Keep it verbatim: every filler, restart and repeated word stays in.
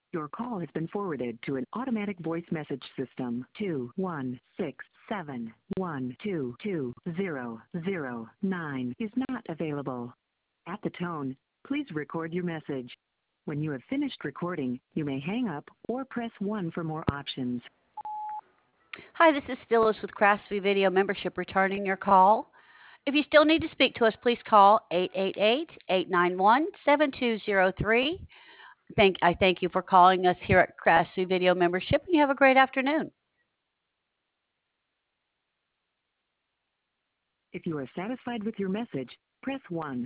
Your call has been forwarded to an automatic voice message system. two one six seven one two two zero zero nine is not available. At the tone, please record your message. When you have finished recording, you may hang up or press one for more options. Hi, this is Phyllis with Craftsview Video Membership returning your call. If you still need to speak to us, please call eight eight eight, eight nine one, seven two zero three. Thank, I thank you for calling us here at Craftsview Video Membership, and you have a great afternoon. If you are satisfied with your message, press one.